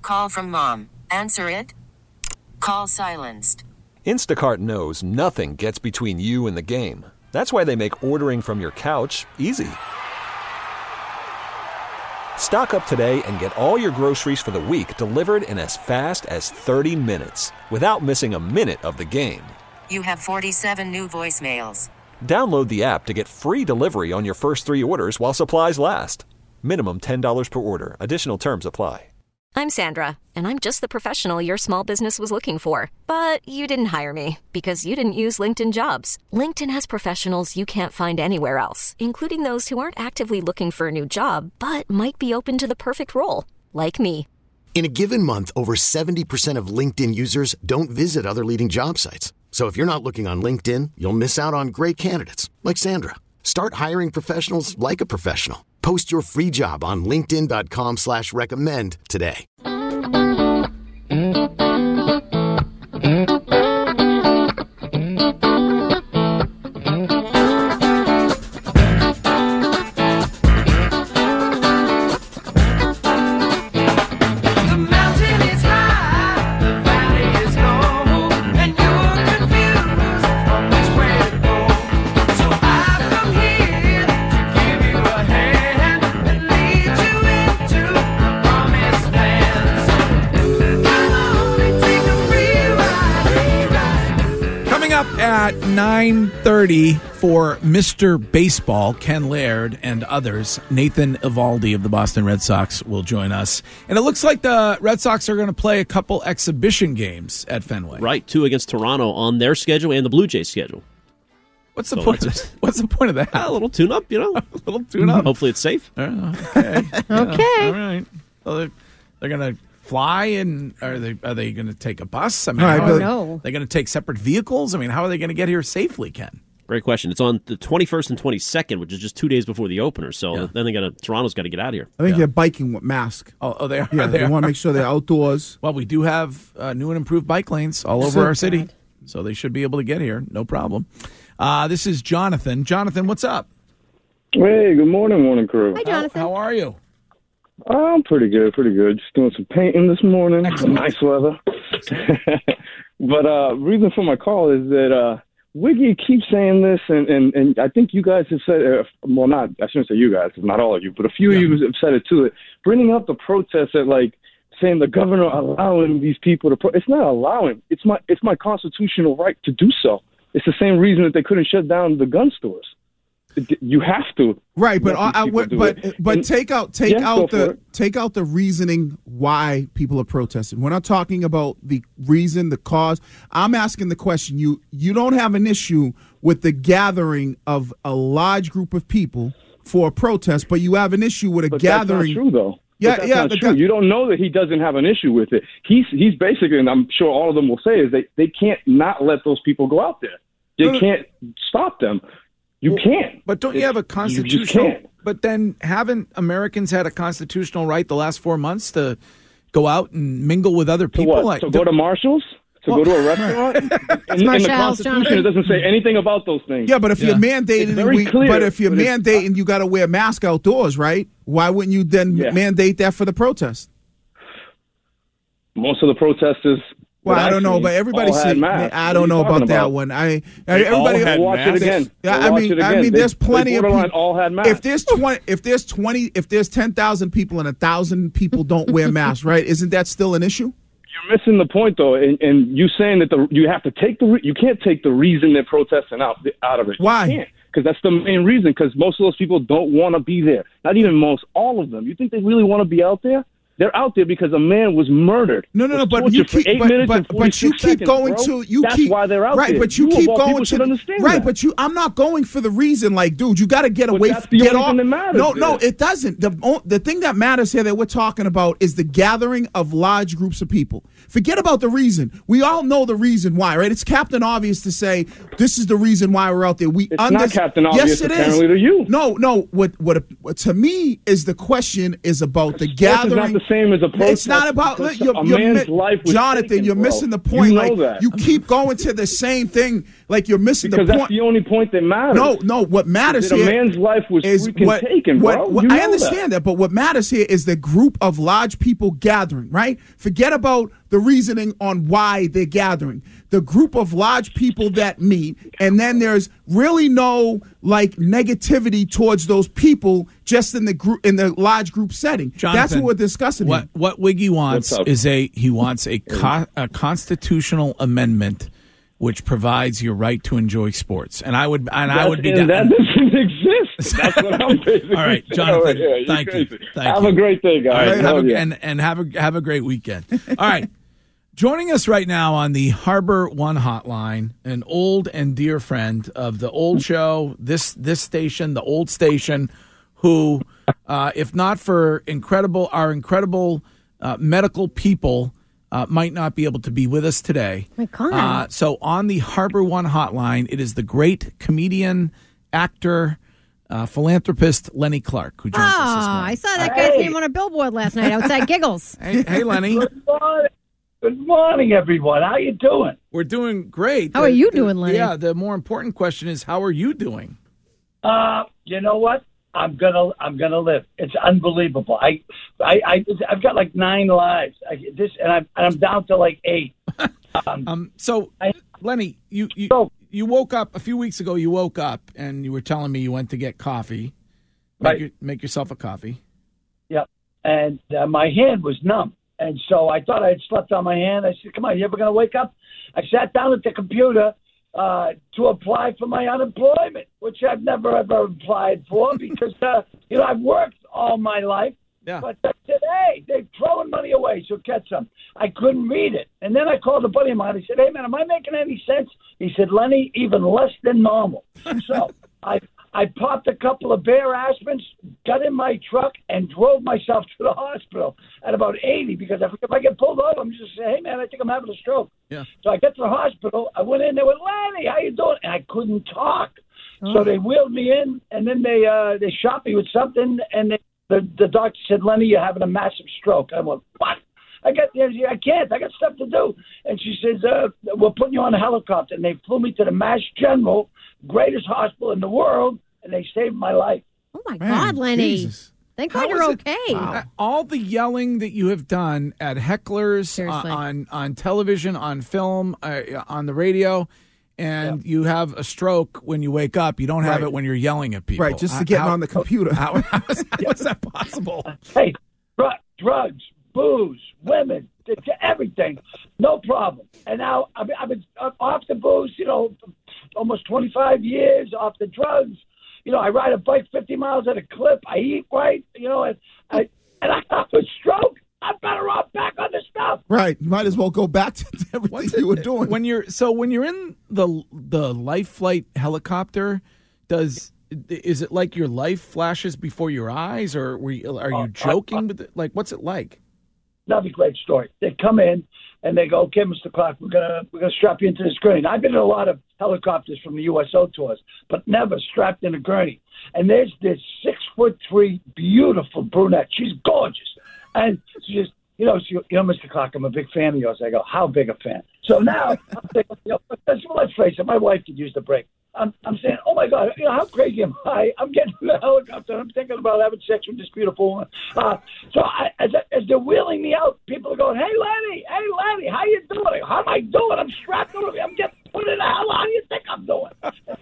call from mom. Answer it. Call silenced. Instacart knows nothing gets between you and the game. That's why they make ordering from your couch easy. Stock up today and get all your groceries for the week delivered in as fast as 30 minutes without missing a minute of the game. You have 47 new voicemails. Download the app to get free delivery on your first 3 orders while supplies last. Minimum $10 per order. Additional terms apply. I'm Sandra, and I'm just the professional your small business was looking for. But you didn't hire me because you didn't use LinkedIn Jobs. LinkedIn has professionals you can't find anywhere else, including those who aren't actively looking for a new job, but might be open to the perfect role, like me. In a given month, over 70% of LinkedIn users don't visit other leading job sites. So if you're not looking on LinkedIn, you'll miss out on great candidates like Sandra. Start hiring professionals like a professional. Post your free job on linkedin.com/recommend today. At 9:30 for Mr. Baseball, Ken Laird and others, Nathan Eovaldi of the Boston Red Sox will join us. And it looks like the Red Sox are going to play a couple exhibition games at Fenway. Right, 2 against Toronto on their schedule and the Blue Jays schedule. What's the point? What's the point of that? A little tune-up, you know. A little tune-up. Hopefully it's safe. Okay. Okay. All right. Well, they're going to fly, and are they going to take a bus? I mean, no. They're going to take separate vehicles? I mean, how are they going to get here safely, Ken? Great question. It's on the 21st and 22nd, which is just 2 days before the opener. So then Toronto's got to get out of here. I think they're biking with masks. Oh, they are. Yeah, they want to make sure they're outdoors. Well, we do have new and improved bike lanes all over our city, so they should be able to get here, no problem. This is Jonathan. Jonathan, what's up? Hey, good morning, crew. Hi, Jonathan. How are you? I'm pretty good. Just doing some painting this morning. Some nice weather. But reason for my call is that Wiggy keeps saying this, and I think you guys have said, well, not, I shouldn't say you guys, not all of you, but a few of you have said it too, bringing up the protests at, like, saying the governor allowing these people to it's not allowing. It's my constitutional right to do so. It's the same reason that they couldn't shut down the gun stores. You have to, right? But take out the reasoning why people are protesting. We're not talking about the reason, the cause. I'm asking the question. You don't have an issue with the gathering of a large group of people for a protest, but you have an issue with a gathering. That's not true, though. That's not true. You don't know that he doesn't have an issue with it. He's basically, and I'm sure all of them will say, is they can't not let those people go out there. They can't stop them. You can't. But don't you have a constitutional? But then haven't Americans had a constitutional right the last 4 months to go out and mingle with other people? To go to Marshall's? Go to a restaurant? in the Constitution, it doesn't say anything about those things. Yeah, but if you're mandating, mandating, you got to wear a mask outdoors, right? Why wouldn't you then mandate that for the protest? Most of the protesters. Well, I don't know, but everybody said I don't know about that one. Everybody watch it again. I mean, there's plenty of people. All had masks. If there's 10,000 people and 1,000 people don't wear masks, right? Isn't that still an issue? You're missing the point, though, and you saying that you have to take you can't take the reason they're protesting out of it. Why? You can't, because that's the main reason. Because most of those people don't want to be there. Not even most, all of them. You think they really want to be out there? They're out there because a man was murdered. No, but you keep, but you keep going to you. That's keep, why they're out right, there. But you keep going to right. That. But I'm not going for the reason. Like, dude, you got to get away. That's the only thing that matters. No, it doesn't. The thing that matters here that we're talking about is the gathering of large groups of people. Forget about the reason. We all know the reason why, right? It's Captain Obvious to say this is the reason why we're out there. It's not Captain Obvious. Yes, it apparently is. To you. No. What to me is the question is about the gathering. It's not the same as a protest. It's not about a man's life was Jonathan, taken, you're bro. missing the point. You know that. You keep going to the same thing. Like you're missing because the point. That's the only point that matters. No. What matters here is a man's life was freaking taken, bro. I understand that, but what matters here is the group of large people gathering, right? Forget about the reasoning on why they're gathering. The group of large people that meet, and then there's really no negativity towards those people just in the large group setting. Jonathan, that's what we're discussing. What Wiggy wants is a constitutional amendment which provides your right to enjoy sports. And I would be down. That doesn't exist. That's what I'm basically All right, Jonathan, thank you. Have a great day, guys. All right, have a great weekend. All right. Joining us right now on the Harbor One hotline, an old and dear friend of the old show, this station, the old station, who, if not for our incredible medical people, might not be able to be with us today. My God. So on the Harbor One hotline, it is the great comedian, actor, philanthropist Lenny Clark who joins us this morning. I saw that guy's name on a billboard last night outside Giggles. Hey, Lenny. Good morning. Good morning, everyone. How you doing? We're doing great. How are you doing, Lenny? Yeah, the more important question is, how are you doing? You know what? I'm gonna live. It's unbelievable. I've got like 9 lives. I'm down to like 8. Lenny, you woke up a few weeks ago. You woke up and you were telling me you went to get coffee. Make yourself a coffie. Yep. And my hand was numb. And so I thought I had slept on my hand. I said, come on, you ever going to wake up? I sat down at the computer to apply for my unemployment, which I've never, ever applied for because, I've worked all my life. Yeah. But today, they're throwing money away, so get some. I couldn't read it. And then I called a buddy of mine. I said, hey, man, am I making any sense? He said, Lenny, even less than normal. So I popped a couple of Bayer aspirins, got in my truck, and drove myself to the hospital at about 80 because if I get pulled over, I'm just saying, hey, man, I think I'm having a stroke. Yeah. So I get to the hospital. I went in there with Lenny, how you doing? And I couldn't talk. Oh. So they wheeled me in, and then they shot me with something, and the doctor said, Lenny, you're having a massive stroke. I went, what? I can't. I got stuff to do. And she says, we're putting you on a helicopter. And they flew me to the Mass General, greatest hospital in the world, and they saved my life. Oh, my God, Lenny. Jesus. Thank God you're okay. Wow. All the yelling that you have done at hecklers, on television, on film, on the radio, and you have a stroke when you wake up. You don't have it when you're yelling at people. Right, just to get on the computer. How is that possible? Hey, drugs, booze, women, everything, no problem. And now I've been off the booze, almost 25 years, off the drugs. I ride a bike 50 miles at a clip. I eat right, and I got a stroke. I'm better off back on the stuff. Right. You might as well go back to everything you were doing. When you're in the life flight helicopter, is it like your life flashes before your eyes, or are you joking with it? Like, what's it like? That'd be a great story. They come in and they go, okay, Mr. Clark, we're gonna strap you into this gurney. I've been in a lot of helicopters from the USO tours, but never strapped in a gurney. And there's this 6'3" beautiful brunette. She's gorgeous. And she just, Mr. Clark, I'm a big fan of yours. I go, how big a fan? So now I'm thinking, let's face it, my wife could use the break. I'm saying, oh my God, how crazy am I? I'm getting in the helicopter. I'm thinking about having sex with this beautiful woman. So as they're wheeling me out, people are going, hey Lenny, how you doing? How am I doing? I'm strapped over me. I'm getting put in the hell. How do you think I'm doing?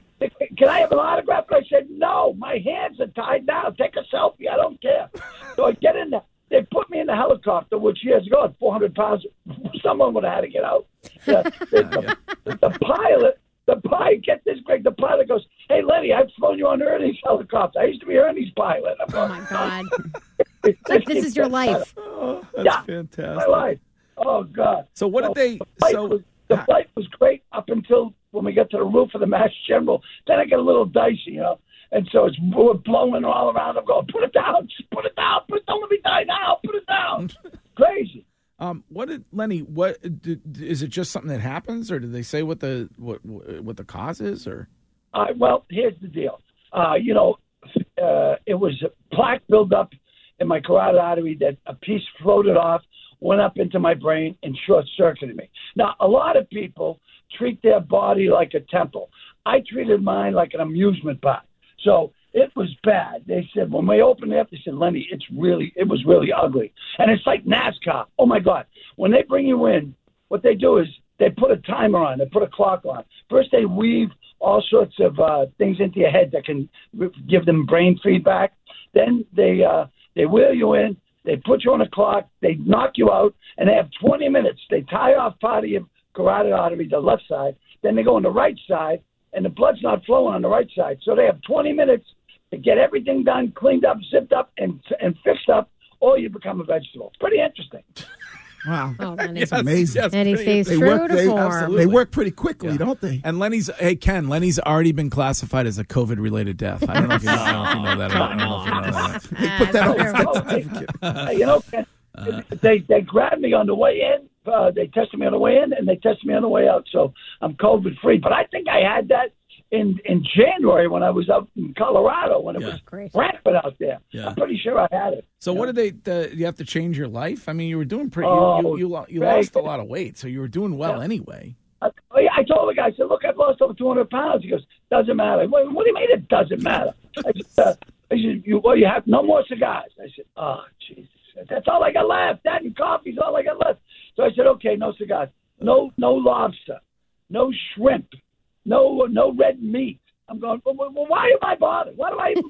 Can I have an autograph? And I said, no, my hands are tied down. Take a selfie. I don't care. So I get in there. They put me in the helicopter, which years ago at 400 pounds, someone would have had to get out. The pilot, get this, Greg, the pilot goes, hey, Lenny, I've flown you on Ernie's helicopter. I used to be Ernie's pilot. Oh, my God. It's like this is your life. Oh, that's fantastic. My life. Oh, God. So what did they... The flight was great up until when we got to the roof of the Mass General. Then I get a little dicey, And so we're blowing all around. I'm going, put it down. Just put it down. Don't let me die now. Put it down. Crazy. Lenny? What is it? Just something that happens, or did they say what the cause is? Or well, here's the deal. It was plaque buildup in my carotid artery that a piece floated off, went up into my brain, and short-circuited me. Now, a lot of people treat their body like a temple. I treated mine like an amusement park. So it was bad. They said, when we opened it up, they said, Lenny, it was really ugly. And it's like NASCAR. Oh, my God. When they bring you in, what they do is they put a timer on. They put a clock on. First, they weave all sorts of things into your head that can give them brain feedback. Then they wheel you in. They put you on a clock. They knock you out. And they have 20 minutes. They tie off part of your carotid artery, the left side. Then they go on the right side, and the blood's not flowing on the right side. So they have 20 minutes to get everything done, cleaned up, zipped up, and fixed up, or you become a vegetable. It's pretty interesting. Wow. Oh, Lenny. It's amazing. Yes, and he stays true to form. They work pretty quickly, don't they? And Lenny's already been classified as a COVID-related death. I don't know if you know that. I don't know if you know that. They put that on the certificate. They grabbed me on the way in. They tested me on the way in, and they tested me on the way out. So I'm COVID-free. But I think I had that in January when I was up in Colorado when it was rampant out there. Yeah. I'm pretty sure I had it. So what did you have to change your life? I mean, you were doing pretty. You lost a lot of weight, so you were doing well anyway. I told the guy, I said, look, I've lost over 200 pounds. He goes, doesn't matter. What do you mean it doesn't matter? I said, you have no more cigars. I said, oh, Jesus. That's all I got left. That and coffee's all I got left. So I said, okay, no cigars. No lobster. No shrimp. No red meat. I'm going, well, why am I bothered? Why do I even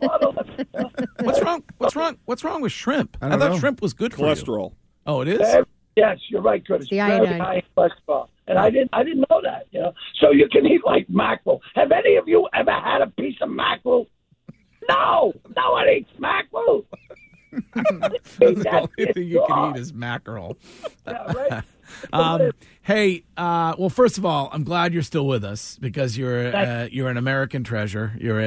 bother? What's wrong with shrimp? I thought know. Shrimp was good for cholesterol. You. Oh, it is? Yes, you're right, Curtis. The very iodine. high cholesterol. And I didn't know that, So you can eat like mackerel. Have any of you ever had a piece of mackerel? No one eats mackerel. That's the only thing you can eat is mackerel. Yeah, right? Hey, well, first of all, I'm glad you're still with us because you're an American treasure. You're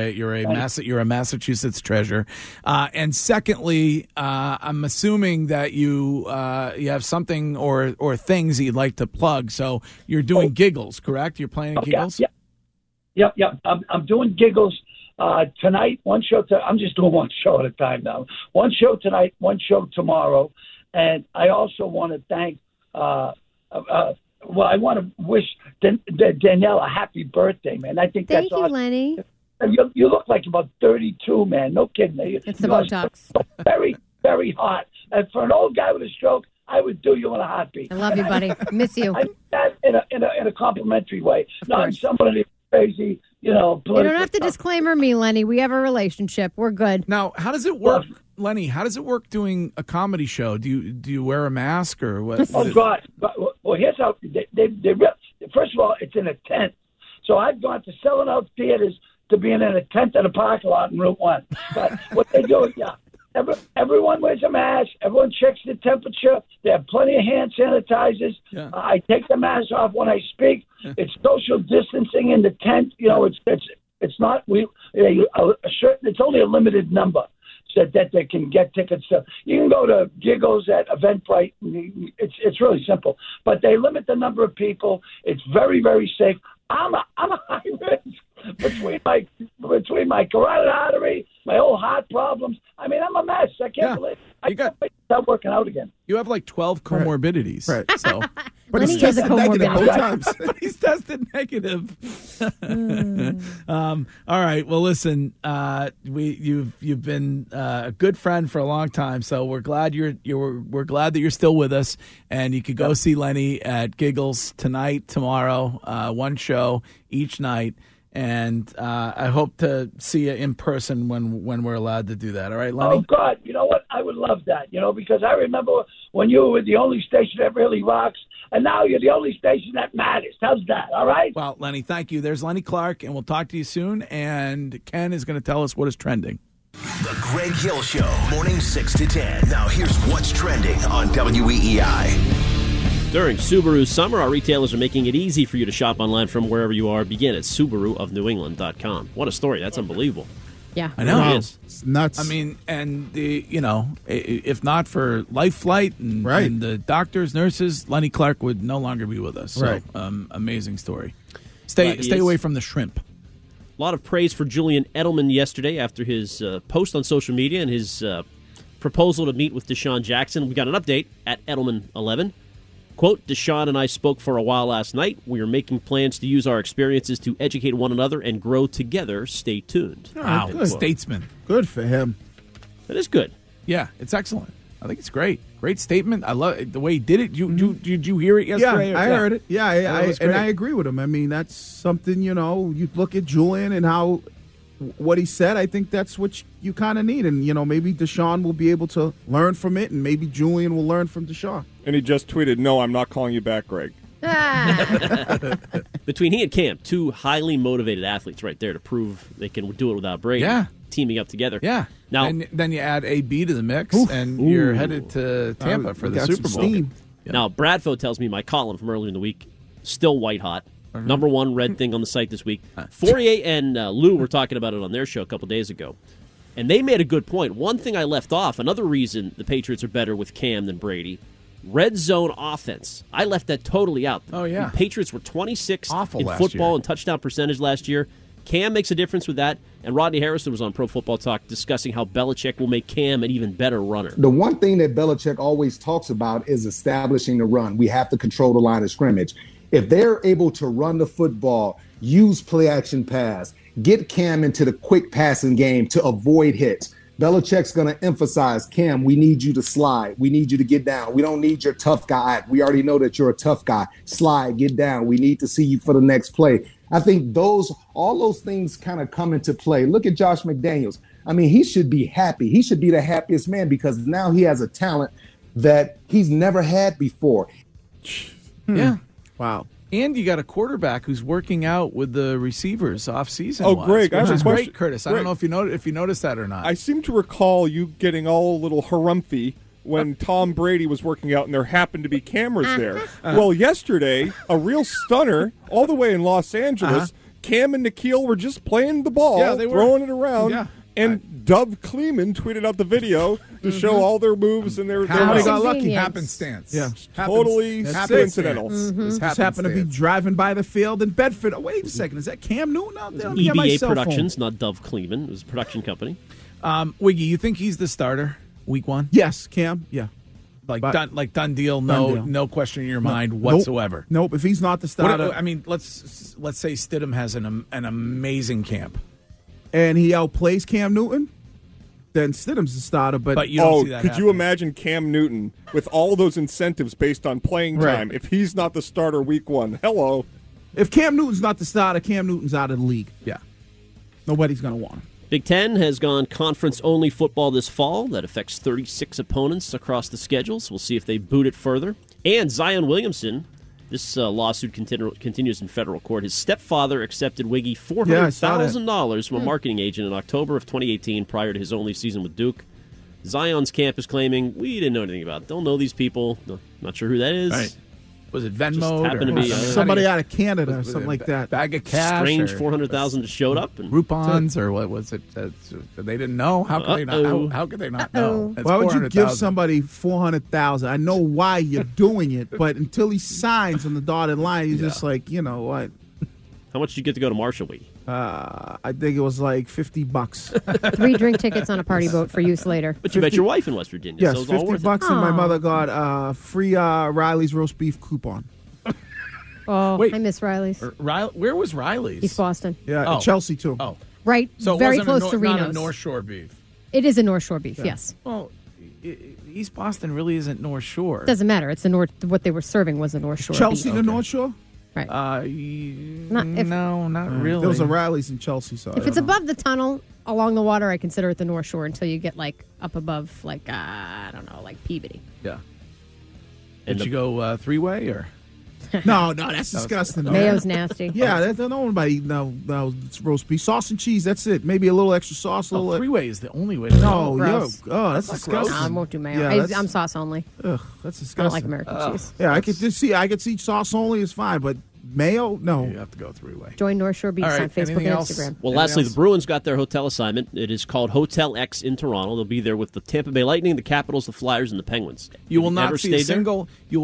a Massachusetts treasure. And secondly, I'm assuming that you have something or things that you'd like to plug. So you're doing Giggles, correct? You're playing Giggles. Yep. I'm doing Giggles. Tonight, one show. I'm just doing one show at a time now. One show tonight, one show tomorrow, and I also want to thank. I want to wish Danielle a happy birthday, man. I think Thank that's you, awesome. Lenny. You look like about 32, man. No kidding. It's the Botox. Very, very hot. And for an old guy with a stroke, I would do you in a heartbeat. I love you, buddy. Miss you. I mean that in a complimentary way. Not somebody crazy. You don't have to disclaimer me, Lenny. We have a relationship. We're good. Now, how does it work, Lenny? How does it work doing a comedy show? Do you wear a mask or what? Oh God! Well, here's how they first of all, it's in a tent. So I've gone to selling out theaters to being in a tent in a parking lot in Route 1. But what they do is, everyone wears a mask. Everyone checks the temperature. They have plenty of hand sanitizers. Yeah. I take the mask off when I speak. Yeah. It's social distancing in the tent. It's not it's only a limited number so that they can get tickets. So you can go to Giggles at Eventbrite. It's really simple, but they limit the number of people. It's very, very safe. I'm a high risk between my carotid artery, my old heart problems. I mean, I'm a mess. I can't believe I can't wait to start working out again. You have like 12 comorbidities. Right. So, but he's tested negative both times. But he's tested negative. All right. Well, listen. You've been a good friend for a long time, so we're glad we're glad that you're still with us, and you could go see Lenny at Giggles tonight, tomorrow, one show each night. And I hope to see you in person when we're allowed to do that. All right, Lenny? Oh, God. You know what? I would love that, because I remember when you were the only station that really rocks, and now you're the only station that matters. How's that? All right? Well, Lenny, thank you. There's Lenny Clark, and we'll talk to you soon. And Ken is going to tell us what is trending. The Greg Hill Show, morning 6 to 10. Now here's what's trending on WEEI. During Subaru summer, our retailers are making it easy for you to shop online from wherever you are. Begin at SubaruofNewEngland.com. What a story. That's unbelievable. Yeah. I know. It is. It's nuts. I mean, and if not for Life Flight and the doctors, nurses, Lenny Clark would no longer be with us. So, right. Amazing story. Stay away from the shrimp. A lot of praise for Julian Edelman yesterday after his post on social media and his proposal to meet with Deshaun Jackson. We got an update at Edelman 11. Quote, Deshaun and I spoke for a while last night. We are making plans to use our experiences to educate one another and grow together. Stay tuned. Wow, statesman. Good for him. That is good. Yeah, it's excellent. I think it's great. Great statement. I love it. The way he did it. Did you hear it yesterday? Yeah, I heard it. Yeah, and I agree with him. I mean, that's something, you look at Julian and what he said. I think that's what you kind of need. And, maybe Deshaun will be able to learn from it, and maybe Julian will learn from Deshaun. And he just tweeted, "No, I'm not calling you back, Greg." Between he and Cam, two highly motivated athletes right there to prove they can do it without Brady. Yeah. Teaming up together. Yeah. Now, and then you add AB to the mix, and you're headed to Tampa for the Super Bowl. Yeah. Now, Bradfo tells me my column from earlier in the week, still white hot. Number one red thing on the site this week. Fourier and Lou were talking about it on their show a couple days ago. And they made a good point. One thing I left off, another reason the Patriots are better with Cam than Brady, red zone offense. I left that totally out. Oh, yeah. The Patriots were 26th Awful in last football year. and touchdown percentage last year. Cam makes a difference with that. And Rodney Harrison was on Pro Football Talk discussing how Belichick will make Cam an even better runner. The one thing that Belichick always talks about is establishing the run. We have to control the line of scrimmage. If they're able to run the football, use play-action pass, get Cam into the quick passing game to avoid hits, Belichick's going to emphasize, Cam, we need you to slide. We need you to get down. We don't need your tough guy act. We already know that you're a tough guy. Slide, get down. We need to see you for the next play. I think all those things kind of come into play. Look at Josh McDaniels. I mean, he should be happy. He should be the happiest man because now he has a talent that he's never had before. Yeah. Wow. And you got a quarterback who's working out with the receivers off-season. Oh, Greg, I have a question. Great, Curtis. I don't know if you noticed that or not. I seem to recall you getting all a little harumphy when Tom Brady was working out and there happened to be cameras there. Well, yesterday, a real stunner, all the way in Los Angeles, Cam and Nikhil were just playing the ball, throwing it around. Yeah. And Dove Kleeman tweeted out the video to show all their moves and their How got lucky. Happenstance. Yeah. Totally coincidental. Just happened to be driving by the field in Bedford. Oh, wait a second. Is that Cam Newton out there? EBA Productions, not Dove Kleeman. It was a production company. Wiggy, you think he's the starter week one? Yes, Cam. Yeah. Done deal. No question in your mind whatsoever. Nope. If he's not the starter. Let's say Stidham has an amazing camp. And he outplays Cam Newton, then Stidham's the starter. But you don't see that could happening. you imagine Cam Newton with all those incentives based on playing time? Right. If he's not the starter week one, hello. If Cam Newton's not the starter, Cam Newton's out of the league. Yeah. Nobody's going to want him. Big Ten has gone conference-only football this fall. That affects 36 opponents across the schedules. We'll see if they boot it further. And Zion Williamson, this lawsuit continues in federal court. His stepfather accepted Wiggy $400,000 from a marketing agent in October of 2018 prior to his only season with Duke. Zion's camp is claiming, we didn't know anything about it. Don't know these people. Not sure who that is. Right. Was it Venmo? Happened to be somebody out of Canada or something like that. Bag of cash. Strange $400,000 just showed up. And Groupons or what was it? They didn't know. How could they not? How could they not know? Why would you give somebody $400,000? I know why you're doing it, but until he signs on the dotted line, he's just like, you know what? How much did you get to go to Marshall Week? I think it was like $50. 3 drink tickets on a party boat for use later. But you met your wife in West Virginia. Yes, so it was all worth $50, it. and my mother got free Riley's roast beef coupon. Oh, Wait. I miss Riley's. Where was Riley's? East Boston. Yeah, Chelsea too. Oh, right. so very it wasn't close to not Reno's. a North Shore beef. It is a North Shore beef. Yes. Well, East Boston really isn't North Shore. Doesn't matter. It's the North. What they were serving was the North Shore. Chelsea, beef. the North Shore. Right. No, not really. There was a Riley's in Chelsea. So If it's above the tunnel along the water, I consider it the North Shore until you get like up above, like I don't know, like Peabody. Yeah. Did you go 3-way or? No, that's disgusting. Mayo's nasty. Yeah, nobody. No, it's roast beef, sauce and cheese. That's it. Maybe a little extra sauce. A little 3-way is the only way. To No, gross. that's disgusting. No, I won't do mayo. Yeah, I'm sauce only. Ugh, that's disgusting. I don't like American cheese. Yeah, I could see sauce only is fine, but mayo, no. You have to go 3-way. Join North Shore Beefs on Facebook and Instagram. Well, lastly, the Bruins got their hotel assignment. It is called Hotel X in Toronto. They'll be there with the Tampa Bay Lightning, the Capitals, the Flyers, and the Penguins. You will not see a single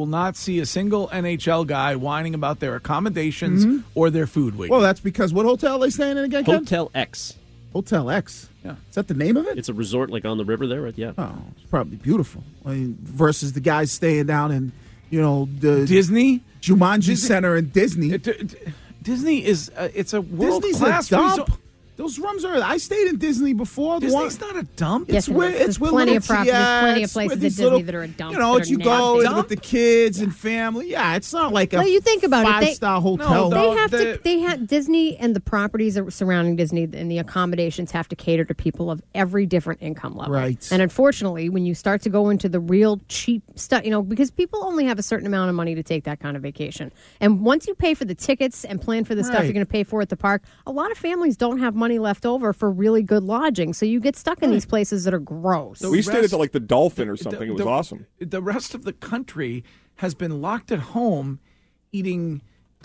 NHL guy whining about their accommodations or their food week. Well, that's because what hotel are they staying in again, Ken? Hotel X. Hotel X. Yeah. Is that the name of it? It's a resort like on the river there, right? Yeah. Oh, it's probably beautiful. I mean, versus the guys staying down in, the Disney? Jumanji Center in Disney. Disney is it's a world-class resort. Those rooms are. I stayed in Disney before. Disney's not a dump. Yes, there's plenty of properties. There's plenty of places at Disney that are a dump. You go in with the kids and family. Yeah, it's not like a you think about five-star hotel. They have Disney and the properties surrounding Disney and the accommodations have to cater to people of every different income level. Right. And unfortunately, when you start to go into the real cheap stuff, because people only have a certain amount of money to take that kind of vacation. And once you pay for the tickets and plan for the stuff you're going to pay for at the park, a lot of families don't have money left over for really good lodging, so you get stuck in these places that are gross. We stayed at the Dolphin or something. It was awesome. The rest of the country has been locked at home eating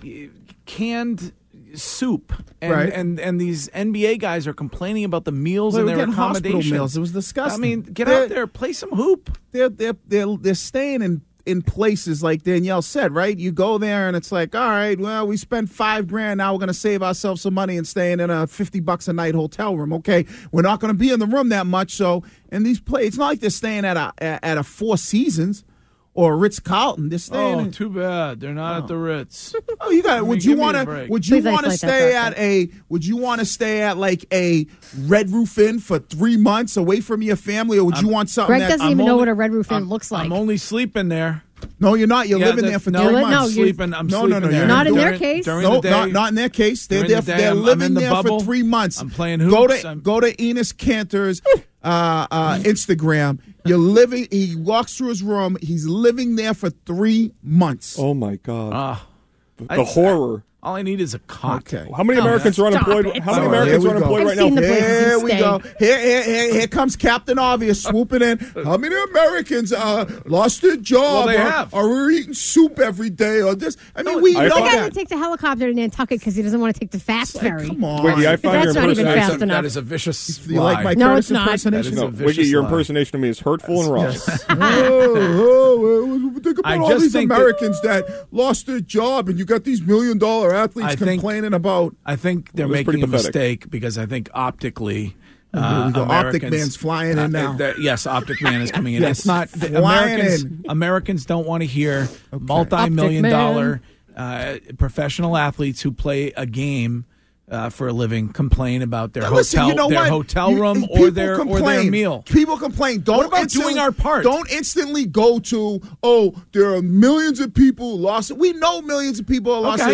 canned soup, and these NBA guys are complaining about the meals and their accommodations. Meals. It was disgusting. I mean, get out there, play some hoop. They're staying in places like Danielle said, right? You go there and it's like, all right, well, we spent $5,000. Now we're going to save ourselves some money and staying in a $50 a night hotel room. Okay, we're not going to be in the room that much. So, in these places, it's not like they're staying at a Four Seasons or a Ritz-Carlton. They're staying. Oh, too bad they're not at the Ritz. Oh, you got it. Would you want to stay at like a Red Roof Inn for 3 months away from your family, or would you want something? Greg doesn't even know what a Red Roof Inn looks like. I'm only sleeping there. No, you're not. You're living there for 3 months. I'm sleeping there. Not in their case. Not in their case. They're living there for 3 months. I'm playing hoops. Go to Enos Cantor's Instagram. You're living. He walks through his room. He's living there for 3 months. Oh my God! The horror. All I need is a cot. Okay. How many Americans are unemployed? How many Americans are unemployed right now? Here we go. Here comes Captain Obvious swooping in. How many Americans lost their job? Well, they have. Or eating soup every day? Or this? I mean, we know the guy that. who takes a helicopter to Nantucket because he doesn't want to take the fast ferry. Come on. Wiggy, I find your That's not even fast enough. That is a vicious You like my No, Curtis it's not. impersonation? That is a vicious Wiggy, your lie. impersonation of me is hurtful and wrong. Think about all these Americans that lost their job, and you got these $1 million athletes complaining about. I think they're making a mistake because I think optically, Optic Man's flying in now. Yes, Optic Man is coming in. Yes, It's not Americans don't want to hear multi-million-dollar professional athletes who play a game for a living complain about their hotel room or their meal. People complain. What about doing our part? Don't instantly go to, there are millions of people who lost it. We know millions of people have lost it.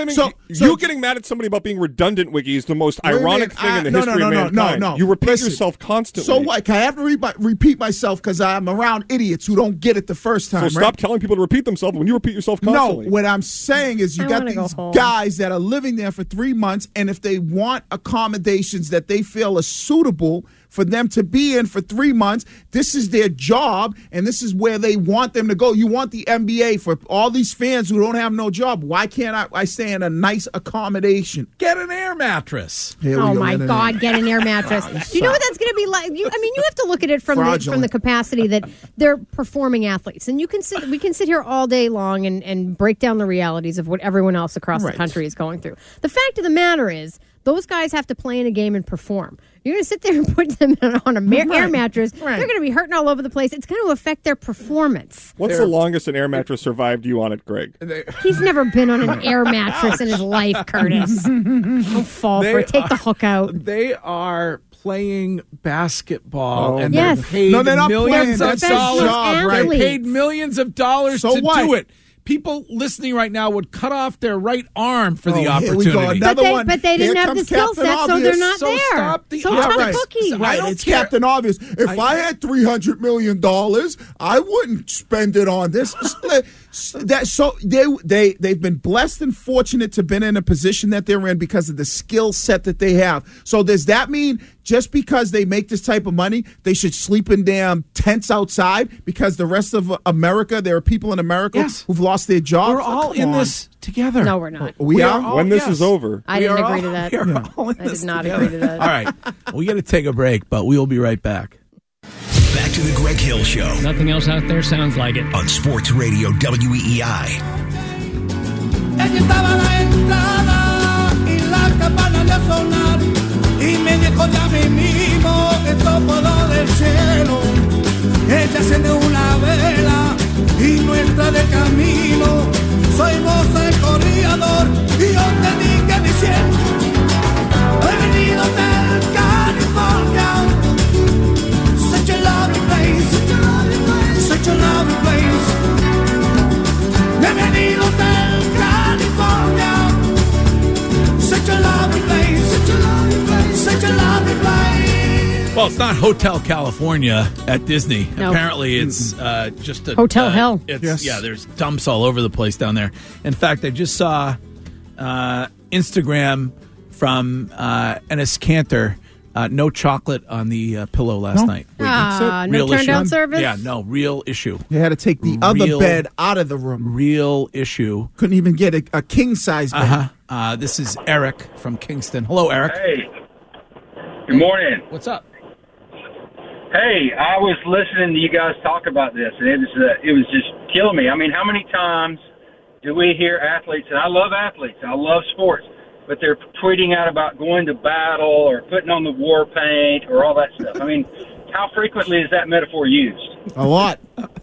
You getting mad at somebody about being redundant, Wiggy, is the most ironic thing in the history of mankind. No. You repeat yourself constantly. So what? Can I have to repeat myself because I'm around idiots who don't get it the first time? So stop telling people to repeat themselves when you repeat yourself constantly. No, what I'm saying is you got these guys that are living there for 3 months, and if they want accommodations that they feel are suitable for them to be in for 3 months, this is their job, and this is where they want them to go. You want the NBA for all these fans who don't have no job. Why can't I stay in a nice accommodation? Get an air mattress. Oh my God! Get an air mattress. Do you know what that's going to be like? You have to look at it from the capacity that they're performing athletes, and we can sit here all day long and break down the realities of what everyone else across the country is going through. The fact of the matter is, those guys have to play in a game and perform. You're going to sit there and put them on a air mattress. They're going to be hurting all over the place. It's going to affect their performance. What's the longest an air mattress survived you on it, Greg? He's never been on an air mattress in his life, Curtis. Don't fall for it. Take the hook out. They are playing basketball and yes. they're paid they're not millions playing. of That's dollars. job, They're paid millions of dollars to do it. People listening right now would cut off their right arm for the opportunity. But they didn't have the skill set, so they're not there. Stop the cookie. It's Captain Obvious. If I had $300 million, I wouldn't spend it on this. They've been blessed and fortunate to have been in a position that they're in because of the skill set that they have. So does that mean just because they make this type of money, they should sleep in damn tents outside? Because the rest of America, there are people in America who've lost their jobs. We're all in this together. No, we're not. We are? When this is over. I didn't agree to that. I did not agree to that. All right. We got to take a break, but we will be right back. Back to the Greg Hill Show. Nothing else out there sounds like it. On Sports Radio WEEI. Ella estaba a la entrada y la campana de sonar. y me dijo ya mismo que todo del cielo. Ella enciende una vela y no entra de camino. Soy vos el corredor y yo te dije diciendo, he venido del California. Such a lovely place, such a lovely place. He venido del California. Such a lovely place, such a lovely place, such a lovely place. Well, it's not Hotel California at Disney. No. Apparently, it's just a Hotel hell. It's, Yes. Yeah, there's dumps all over the place down there. In fact, I just saw Instagram from Ennis Cantor. No chocolate on the pillow last night. No Real turn issue. down service? Yeah, no, real issue. You had to take the other bed out of the room. Real issue. Couldn't even get a king-size bed. This is Eric from Kingston. Hello, Eric. Hey. Good morning. What's up? Hey, I was listening to you guys talk about this, and it was just killing me. I mean, how many times do we hear athletes, and I love athletes, I love sports, but they're tweeting out about going to battle or putting on the war paint or all that stuff. I mean, how frequently is that metaphor used? A lot.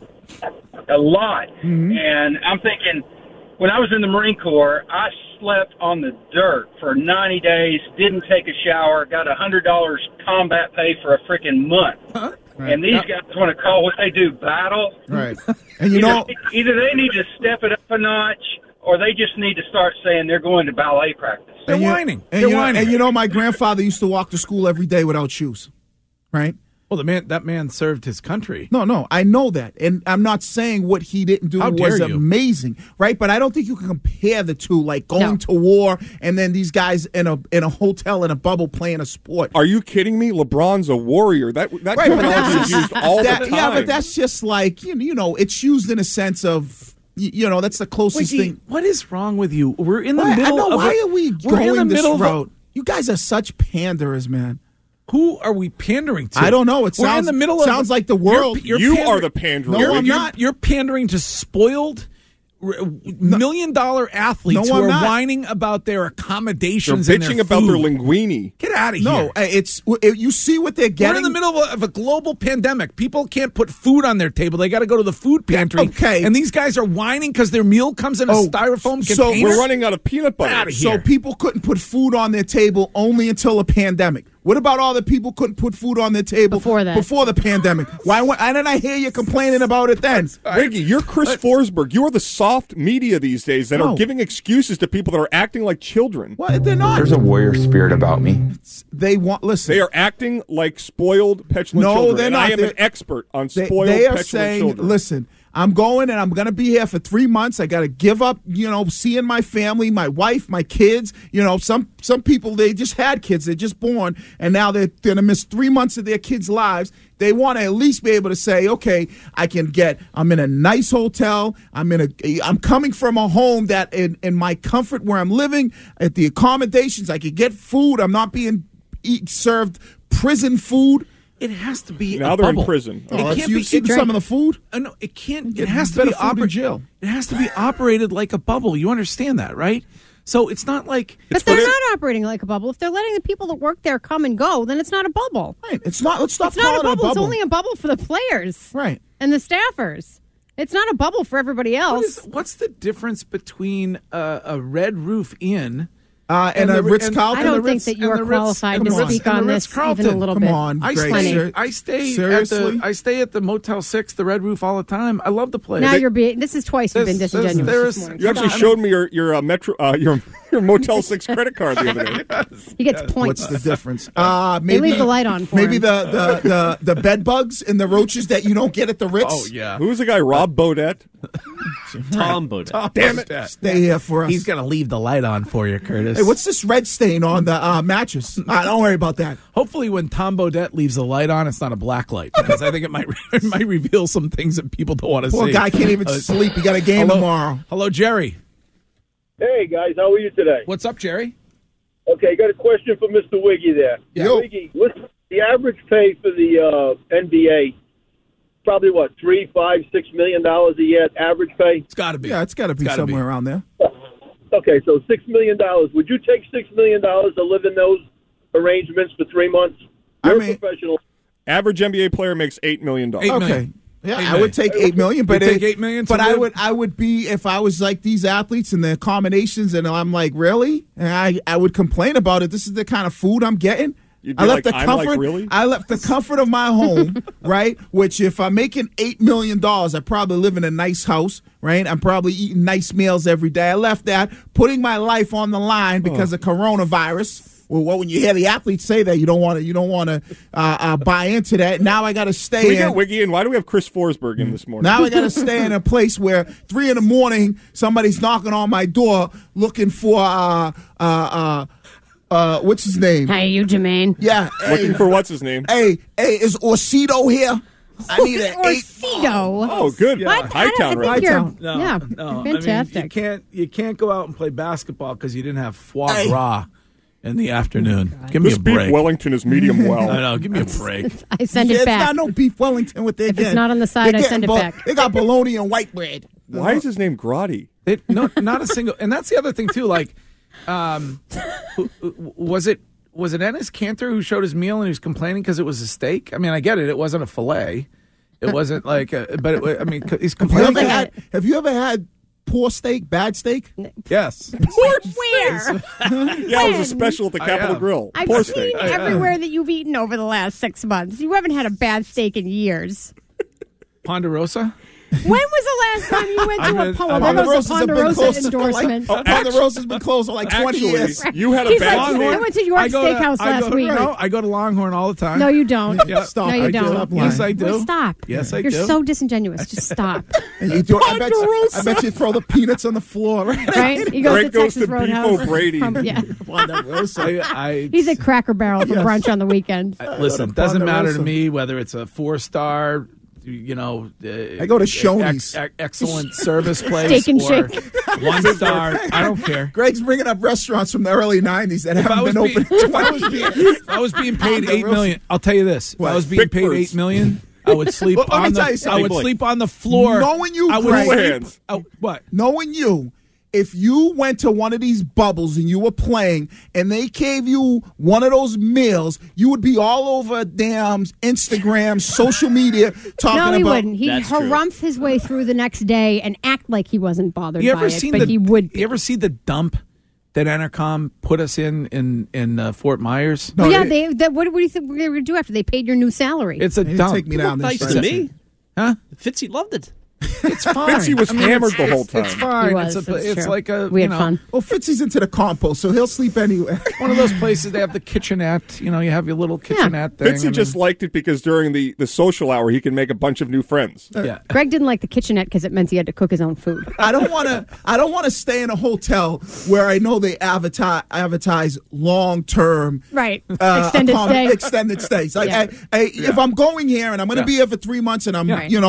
A lot. Mm-hmm. And I'm thinking, when I was in the Marine Corps, I slept on the dirt for 90 days, didn't take a shower, got $100 combat pay for a freaking month. Right. And these guys want to call what they do battle. Right. And you know, either they need to step it up a notch, or they just need to start saying they're going to ballet practice. They're whining. And you know, my grandfather used to walk to school every day without shoes. Right? Well, that man served his country. No, I know that. And I'm not saying what he didn't do was amazing, right? But I don't think you can compare the two, like going to war and then these guys in a hotel in a bubble playing a sport. Are you kidding me? LeBron's a warrior. That right, terminology is used all the time. Yeah, but that's just like, you know, it's used in a sense of, you know, that's the closest thing. What is wrong with you? We're in the middle of why are we going this route? You guys are such panderers, man. Who are we pandering to? I don't know. It sounds, in the middle sounds like the world. You are the panderer. No, I'm not. You're pandering to spoiled $1 million athletes who are whining about their accommodations. They're bitching and their about their linguine. Get out of here. No, you see what they're getting. We're in the middle of a global pandemic. People can't put food on their table. They got to go to the food pantry. Okay. And these guys are whining because their meal comes in a styrofoam container. So we're running out of peanut butter. Out of here. So people couldn't put food on their table only until a pandemic. What about all the people couldn't put food on their table before the pandemic? Why didn't I hear you complaining about it then? Wiggy, you're Chris Forsberg. You are the soft media these days that are giving excuses to people that are acting like children. What? They're not. There's a warrior spirit about me. Listen. They are acting like spoiled, petulant children. No, they're not. I am an expert on spoiled, they are petulant saying, children. Listen, I'm going and I'm going to be here for 3 months. I got to give up, you know, seeing my family, my wife, my kids. You know, some people, they just had kids. They're just born, and now they're going to miss 3 months of their kids' lives. They want to at least be able to say, okay, I'm in a nice hotel. I'm coming from a home that in my comfort where I'm living, at the accommodations, I could get food. I'm not being served prison food. It has to be now a they're bubble. in prison. You've seen some of the food? No, it can't. It has to be operated. It has to be operated like a bubble. You understand that, right? So it's not like. But they're not operating like a bubble. If they're letting the people that work there come and go, then it's not a bubble. Right. It's not. Let's stop It's not calling a bubble. it a bubble. It's only a bubble for the players, right, and the staffers. It's not a bubble for everybody else. What's the difference between a Red Roof Inn? And a Ritz-Carlton. I don't think that you are qualified to speak on this even a little bit. Come on, I stay at the Motel 6, the Red Roof, all the time. I love the place. Now this is twice you've been disingenuous. This you actually showed me your Motel 6 credit card the other day. He gets points. What's the difference? They leave the light on for maybe him. the bed bugs and the roaches that you don't get at the Ritz. Oh yeah. Who's the guy? Rob Bodette. Tom Bodette. Damn it! Stay here for us. He's gonna leave the light on for you, Curtis. Hey, what's this red stain on the mattress? Don't worry about that. Hopefully, when Tom Bodette leaves the light on, it's not a black light because I think it might reveal some things that people don't want to see. Poor guy can't even sleep. He got a game tomorrow. Hello, Jerry. Hey guys, how are you today? What's up, Jerry? Okay, got a question for Mr. Wiggy there. Yeah. Wiggy, listen, the average pay for the NBA, probably what, $3, $5, $6 million a year average pay? It's got to be. Yeah, it's got to be somewhere around there. Okay, so $6 million. Would you take $6 million to live in those arrangements for 3 months? You're a professional. Average NBA player makes $8 million. Okay. Yeah, I would take $8 million, but take $8 million. But I would be if I was like these athletes and the accommodations, and I'm like, really? And I would complain about it. This is the kind of food I'm getting. I left the comfort of my home, right? Which if I'm making $8 million, I probably live in a nice house, right? I'm probably eating nice meals every day. I left that, putting my life on the line because of coronavirus. Well, when you hear the athletes say that, you don't want to buy into that. Now I got to stay. Can we get Wiggy in? Why do we have Chris Forsberg in this morning? Now I got to stay in a place where 3 a.m. somebody's knocking on my door looking for what's his name? Hey, you, Jermaine. Yeah, looking for what's his name? Hey, is Orsido here? I need an Orsido. Oh, good. Yeah. Hightown, right? Hightown. No, Yeah, no. fantastic. I mean, you can't go out and play basketball because you didn't have foie gras in the afternoon. Give me a break. Beef Wellington is medium well. I know. Give me a break. I send it back. It's not no beef Wellington with their. If it's not on the side, I send it back. They got bologna and white bread. Why is his name Grotti? Not a single. And that's the other thing too. Like, was it Enes Kanter who showed his meal and he was complaining because it was a steak? I mean, I get it. It wasn't a fillet. It wasn't like, he's complaining. Have you ever had poor steak, bad steak? Yes. Where? Yeah, it was a special at the Capitol Grill. I've Poor seen steak. everywhere that you've eaten over the last 6 months. You haven't had a bad steak in years. Ponderosa? When was the last time you went to a Ponderosa endorsement? Ponderosa's been closed for like 20 years. You had a He's bad like, steak. I went to York Steakhouse last week. No, I go to Longhorn all the time. No, you don't. Yeah. Stop. No, you don't. Yes, I do. Well, stop. Yes, I You're do. so disingenuous. Just stop. And you do, I bet you throw the peanuts on the floor. Right? He goes Greg to goes Texas to Roadhouse. Beef O'Brady. Yeah. Ponderosa. He's at Cracker Barrel for brunch on the weekend. Listen, it doesn't matter to me whether it's a 4-star, I go to Shoney's. Excellent service place. Steak and or shake. 1-star. I don't care. Greg's bringing up restaurants from the early 90s that haven't been open. If I was being paid $8 million, I'll tell you this. If I was being paid $8 million, I would sleep on the floor. Knowing you, what? Knowing you, if you went to one of these bubbles and you were playing and they gave you one of those meals, you would be all over damn Instagram, social media talking about. No, he wouldn't. He'd That's true. harumph his way through the next day and act like he wasn't bothered You by ever it, seen but he would be. You ever see the dump that Entercom put us in Fort Myers? What do you think we're going to do after they paid your new salary? It's a dump. Take me down Nice this to me. Huh? Fitzy loved it. It's fine. Fitzy was hammered the whole time. It's fine. He was, it's it's true. like a We had fun. Well, Fitzy's into the compost, so he'll sleep anywhere. one of those places they have the kitchenette. You have your little kitchenette thing. Fitzy just liked it because during the social hour he can make a bunch of new friends. Yeah. Greg didn't like the kitchenette because it meant he had to cook his own food. I don't want to stay in a hotel where I know they advertise long-term Right. Extended stay. Stays. Like, if I'm going here and I'm going to be here for 3 months and I'm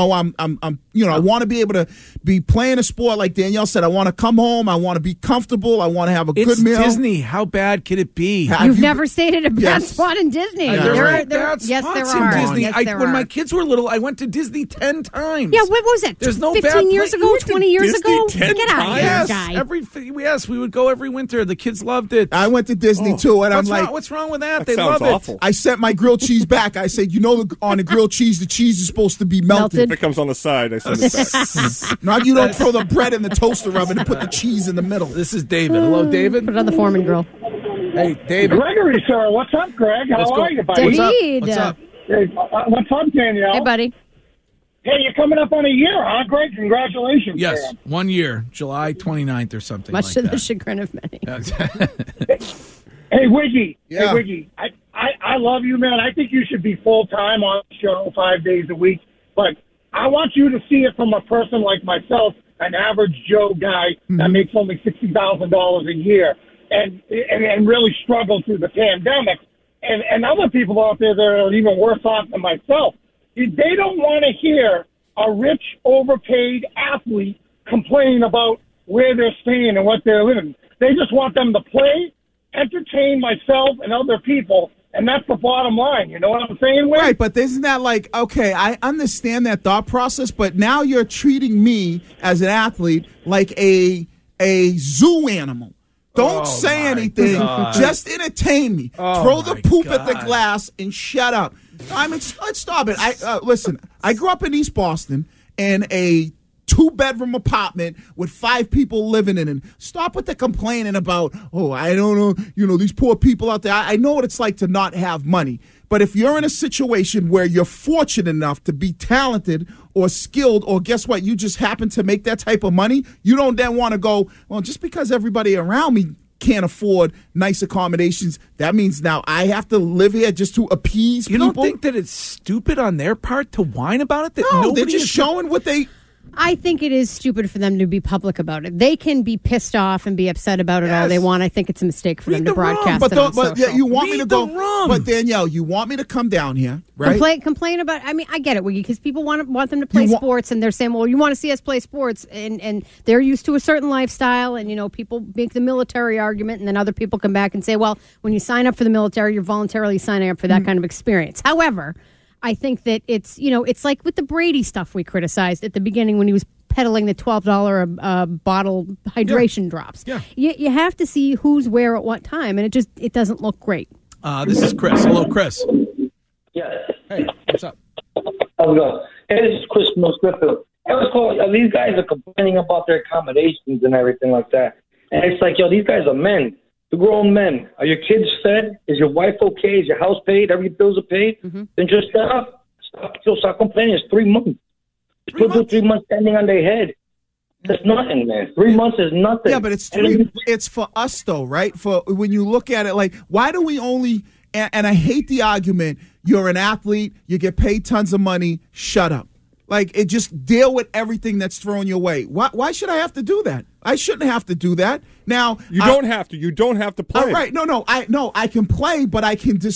I want to be able to be playing a sport like Danielle said. I want to come home. I want to be comfortable. I want to have a good meal. It's Disney. How bad could it be? You've never stayed at a bad spot in Disney. Yes, there are there spots are. in Disney. Yes, there when are. my kids were little, I went to Disney 10 times. Yeah, what was it? There's no 15 years ago, 20 years ago? Disney 10 Get out of here, Yes, guy. we would go every winter. The kids loved it. I went to Disney too, and I'm like, what's wrong with that? That They sounds love awful. it. I sent my grilled cheese back. I said, on the grilled cheese, the cheese is supposed to be melted. If it comes on the side, I send it back. Now you don't throw the bread in the toaster oven and put the cheese in the middle. This is David. Hello, David. Put it on the Foreman grill. Hey, David. Gregory, sir. What's up, Greg? How are you, buddy? David. What's up? Hey, what's up, Danielle? Hey, buddy. Hey, you're coming up on a year, huh? Great. Congratulations. Yes, man. 1 year, July 29th or something Much like to that. the chagrin of many. Hey, Wiggy. Yeah. Hey, Wiggy. I love you, man. I think you should be full-time on the show 5 days a week. But I want you to see it from a person like myself, an average Joe guy that makes only $60,000 a year and really struggled through the pandemic. And other people out there that are even worse off than myself. They don't want to hear a rich, overpaid athlete complain about where they're staying and what they're living. They just want them to play, entertain myself and other people, and that's the bottom line. You know what I'm saying, Wade? Right, but isn't that like, okay, I understand that thought process, but now you're treating me as an athlete like a zoo animal. Don't say anything. God. Just entertain me. Throw the poop at the glass and shut up. I mean, let's stop it. Listen, I grew up in East Boston in a 2-bedroom apartment with 5 people living in it. Stop with the complaining about, I don't know, these poor people out there. I know what it's like to not have money. But if you're in a situation where you're fortunate enough to be talented or skilled, or guess what, you just happen to make that type of money, you don't then want to go, well, just because everybody around me can't afford nice accommodations, that means now I have to live here just to appease people. You don't think that it's stupid on their part to whine about it? That no, they're just showing what they... I think it is stupid for them to be public about it. They can be pissed off and be upset about it all they want. I think it's a mistake for them to broadcast it on social. Yeah, you want me to go... But Danielle, you want me to come down here, right? Complain about... I mean, I get it, Wiggy, because people want them to play sports, and they're saying, well, you want to see us play sports, and they're used to a certain lifestyle, and, people make the military argument, and then other people come back and say, well, when you sign up for the military, you're voluntarily signing up for that kind of experience. However... I think that it's like with the Brady stuff we criticized at the beginning when he was peddling the $12 bottle hydration drops. Yeah. You have to see who's where at what time, and it doesn't look great. This is Chris. Hello, Chris. Yeah. Hey, what's up? How's it going? Hey, this is Chris from Smithfield. I was calling. These guys are complaining about their accommodations and everything like that, and it's like, these guys are men. The grown men. Are your kids fed? Is your wife okay? Is your house paid? Every bills are paid? Mm-hmm. Then just stop complaining. It's 3 months. People do 3 months standing on their head. That's nothing, man. 3 months is nothing. Yeah, but it's for us, though, right? For when you look at it, like, why do we only... And I hate the argument, you're an athlete, you get paid tons of money, shut up. Like, it just deal with everything that's thrown your way. Why should I have to do that? I shouldn't have to do that. Now you don't have to. You don't have to play. Right? No. I can play, but I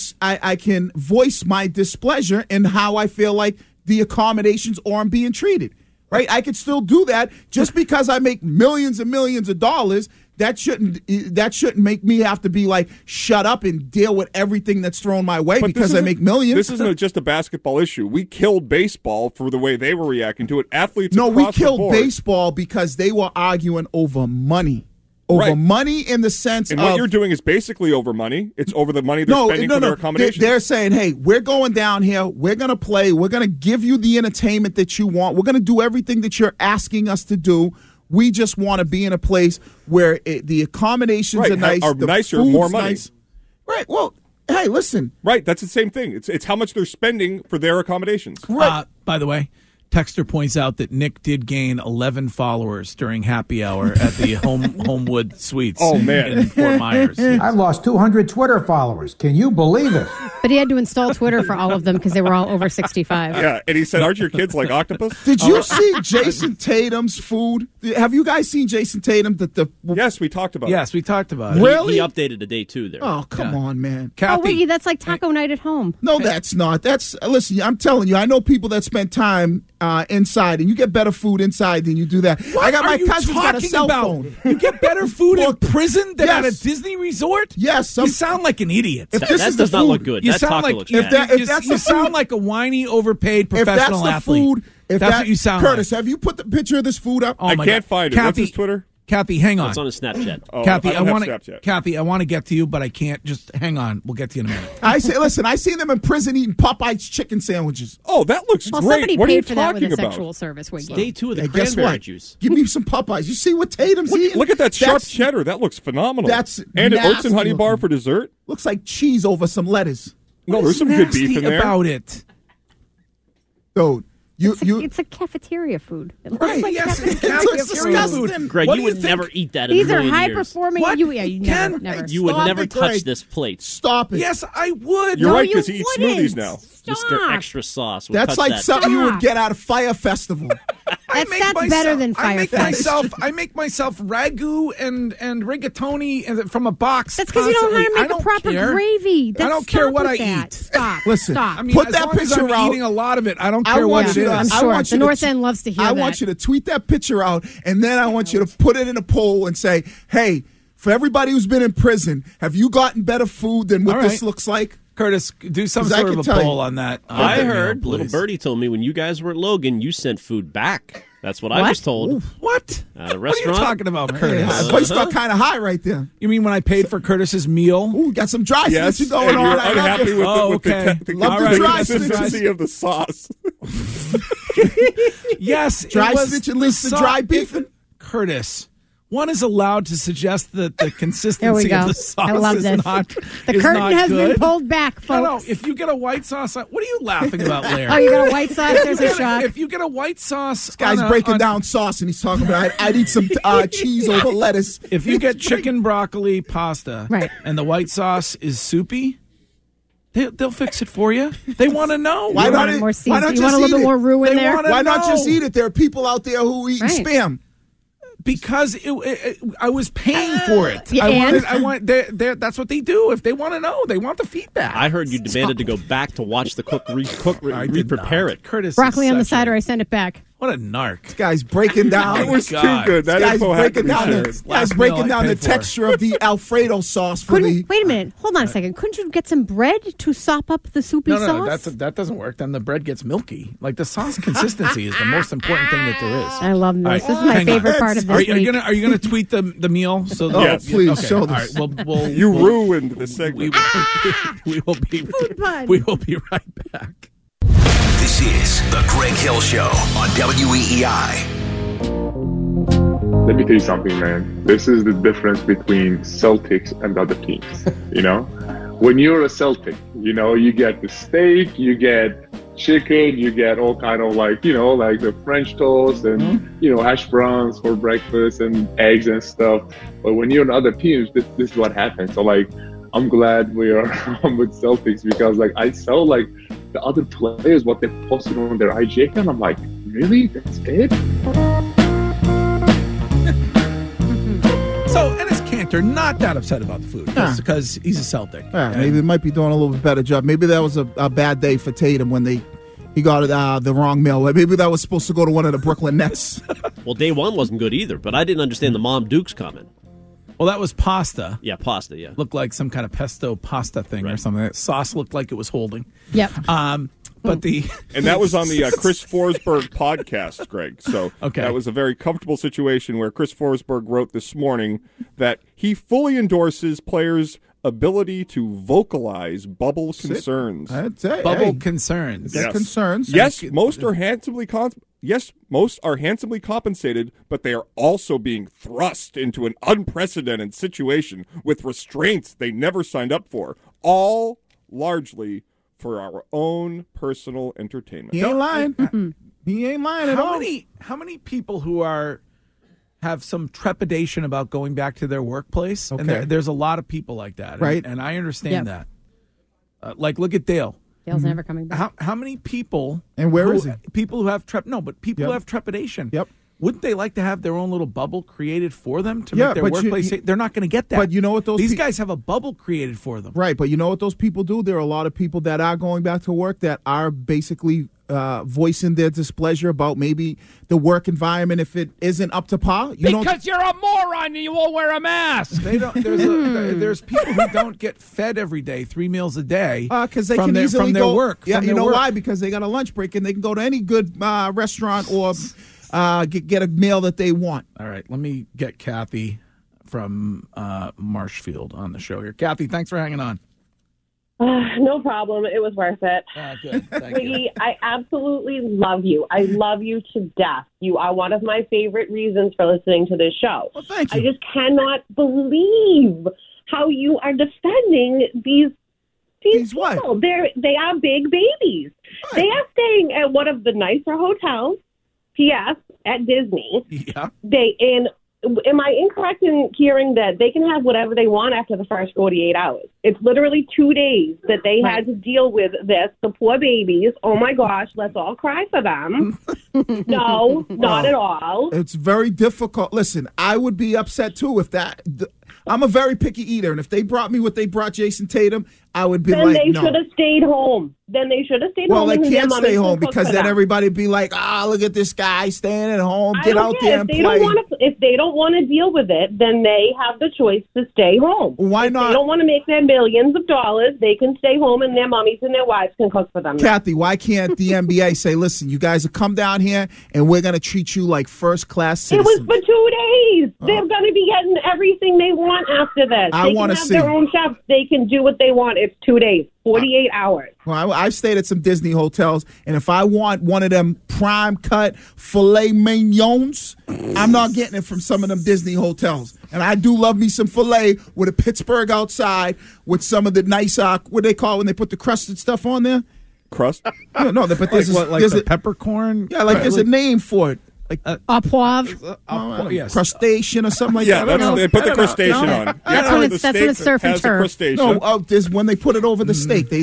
can voice my displeasure in how I feel like the accommodations or I'm being treated. Right? I could still do that just because I make millions and millions of dollars. That shouldn't make me have to be like, shut up and deal with everything that's thrown my way because I make millions. This isn't just a basketball issue. We killed baseball for the way they were reacting to it. Athletes No, across we the killed board. baseball because they were arguing over money. Over money in the sense and of... what you're doing is basically over money. It's over the money they're spending for their accommodations. They're saying, hey, we're going down here. We're going to play. We're going to give you the entertainment that you want. We're going to do everything that you're asking us to do. We just want to be in a place where the accommodations are nice. Are nicer, more money. Nice. Right. Well, hey, listen. Right. That's the same thing. It's how much they're spending for their accommodations. Right. By the way, Texter points out that Nick did gain 11 followers during happy hour at the Homewood Suites in Fort Myers. Yes. I've lost 200 Twitter followers. Can you believe it? But he had to install Twitter for all of them because they were all over 65. Yeah, and he said, aren't your kids like octopus? Did you see Jason Tatum's food? Have you guys seen Jason Tatum? Yes, we talked about it. Yes, we talked about it. Really? He updated the day 2 there. Oh, come on, man. Wiggy, that's like taco night at home. No, that's not. Listen, I'm telling you, I know people that spend time inside, and you get better food inside than you do that. What I got my are you cousin's got a cell about? phone. You get better food in prison than at a Disney resort? Yes. You sound like an idiot. That does not look good. You That sound taco like looks bad. you sound like a whiny, overpaid professional athlete. That's what you sound Curtis, like. have you put the picture of this food up? Oh, I my can't God. find it. What's his Twitter? Kathy, hang on. It's on his Snapchat. Oh, Kathy, I want to. Kathy, I want to get to you, but I can't. Just hang on. We'll get to you in a minute. I seen them in prison eating Popeye's chicken sandwiches. Oh, that looks well, great. Somebody what are you paid for that with talking a about? sexual service. Day 2 of the guess cranberry what? juice. Give me some Popeyes. You see what Tatum's eating? Look at that sharp cheddar. That looks phenomenal. And an oats and honey bar for dessert. Looks like cheese over some lettuce. No, there's some good beef in there. About it, dude. It's a cafeteria food. It looks Right, like yes, it's cafeteria cafeteria food. food. Greg, What you do you would think? never eat that in These a are million high years. performing. What? You never. You would Stop never it, touch Greg. this plate. Stop it. Yes, I would. You're No, right, you because he eats wouldn't. smoothies now. Mr. Extra Sauce. Would That's touch like that. something you would get out of Fire Festival. That's better than Fire Fest. I make myself ragu and rigatoni from a box. That's because you don't know how to make a proper care. gravy. I don't care what I eat. Stop. Listen, Stop. I mean, put as that long as picture I'm out. eating a lot of it. I don't I care what want it you is. to- I'm I sure want the you to- North End loves to hear I that. want you to tweet that picture out, and then I want you to put it in a poll and say, hey, for everybody who's been in prison, have you gotten better food than what All this right. looks like? Curtis, do some sort of a poll on that. I heard, meal, little birdie told me when you guys were at Logan, you sent food back. That's what I was told. Ooh, what? At a What are restaurant. you talking about, Curtis? Yeah, voice got kind of high right there. You mean when I paid for Curtis's meal? Ooh, got some dry Yes, snitching going and on. you're I love unhappy it. with the Love the dry consistency snitches. of the sauce. Yes, Dry it was snitch at least the sau- dry beefing. Curtis, one is allowed to suggest that the There we consistency go. of the sauce I love is this. not The is curtain not has been good. pulled back, No, folks. if you get a white sauce, what are you laughing about, Larry? Oh, you got a white sauce? There's a shock. If you get a white sauce, This guy's breaking down sauce, and he's talking about, I'd eat some cheese over lettuce. If you get chicken broccoli pasta, Right. and the white sauce is soupy, they'll fix it for you. They want to know. Why You not? want more Why seasoning? not You want just a little eat bit it? more roux in They there? wanna Why not just know. eat it? There are people out there who eat Right. spam. Because I was paying for it. Yeah, That's what they do. If they want to know, they want the feedback. I heard you demanded to go back to watch the cook re-prepare it. Curtis, Broccoli is on the such side, a- or I send it back. What a narc. This guy's breaking down. It was too God. good. That This guy's info had to breaking be down shared. the, guy's breaking down the texture of the Alfredo sauce for the. Wait a minute. Hold on a second. Couldn't you get some bread to sop up the soupy No, sauce? that doesn't work. Then the bread gets milky. Like the sauce consistency is the most important thing that there is. I love this. All right, This is my hang on. favorite part of this Are you week. gonna tweet the meal? So Oh, Yes. please okay, show all this. right, we'll You ruined the segment. we will be pun. we will be right back. This is The Greg Hill Show on WEEI. Let me tell you something, man. This is the difference between Celtics and other teams. You know, when you're a Celtic, you know, you get the steak, you get chicken, you get all kind of like, you know, like the French toast and, you know, hash browns for breakfast and eggs and stuff. But when you're on other teams, this is what happens. So like, I'm glad we are with Celtics because like I saw like the other players, what they posted on their IG account. I'm like, really? That's it? So Enes Kanter not that upset about the food because he's a Celtic. Yeah, maybe they might be doing a little bit better job. Maybe that was a bad day for Tatum when he got the wrong meal. Maybe that was supposed to go to one of the Brooklyn Nets. Well, day one wasn't good either, but I didn't understand the Mom Dukes comment. Well, that was pasta. Yeah, pasta, yeah. Looked like some kind of pesto pasta thing or something. That sauce looked like it was holding. Yep. But and that was on the Chris Forsberg podcast, Greg. So that was a very comfortable situation where Chris Forsberg wrote this morning that he fully endorses players' ability to vocalize bubble concerns. That's it. Bubble concerns. Yes. Concerns. Yes, most are handsomely compensated, but they are also being thrust into an unprecedented situation with restraints they never signed up for, all largely for our own personal entertainment. He ain't lying. He ain't lying at all. How many people who have some trepidation about going back to their workplace? Okay. And there's a lot of people like that. Right. And I understand that. Like, look at Dale. Dale's never coming back. How many people? And where is he? People who have people who have trepidation. Yep. Wouldn't they like to have their own little bubble created for them to Yeah, make their but workplace safe? They're not going to get that. But you know what these guys have a bubble created for them. Right, but you know what those people do? There are a lot of people that are going back to work that are basically voicing their displeasure about maybe the work environment if it isn't up to par. Because you're a moron and you won't wear a mask. They don't. There's people who don't get fed every day, 3 meals a day, because they from can their, easily from their go work. Yeah, from you their know work. why? Because they got a lunch break and they can go to any good restaurant or get a meal that they want. All right, let me get Kathy from Marshfield on the show here. Kathy, thanks for hanging on. No problem. It was worth it. Good. Thank Wiggy, you. I absolutely love you. I love you to death. You are one of my favorite reasons for listening to this show. Well, thank you. I just cannot believe how you are defending these people. What? They are big babies. Right. They are staying at one of the nicer hotels. P.S. at Disney. Yeah. Am I incorrect in hearing that they can have whatever they want after the first 48 hours? It's literally 2 days that they had to deal with this. The poor babies. Oh, my gosh. Let's all cry for them. No, not at all. It's very difficult. Listen, I would be upset, too, if that... I'm a very picky eater, and if they brought me what they brought Jason Tatum, I would be then like, they no. should have stayed home. Then they should have stayed Well, home. they and their can't mommies stay can home cook because for then them. everybody be like, look at this guy staying at home. I Get don't out care. there and play. If they don't want to deal with it, then they have the choice to stay home. Why if not? They don't want to make their millions of dollars. They can stay home, and their mommies and their wives can cook for them. Kathy, why can't the NBA say, listen, you guys will come down here and we're going to treat you like first-class It citizens? was for 2 days. They're going to be getting everything they want after this. I They can wanna have see. their own chefs. They can do what they want. It's 2 days, 48 hours. Well, I've stayed at some Disney hotels, and if I want one of them prime cut filet mignons, I'm not getting it from some of them Disney hotels. And I do love me some filet with a Pittsburgh outside with some of the nice, what they call when they put the crusted stuff on there? Crust? No, but there's Like a peppercorn? Yeah, like there's a name for it. Like au poivre, yes. Crustacean or something like Yeah, that. they put the crustacean on. That's when it's surf and turf. Crustacean. No, there's when they put it over the steak. They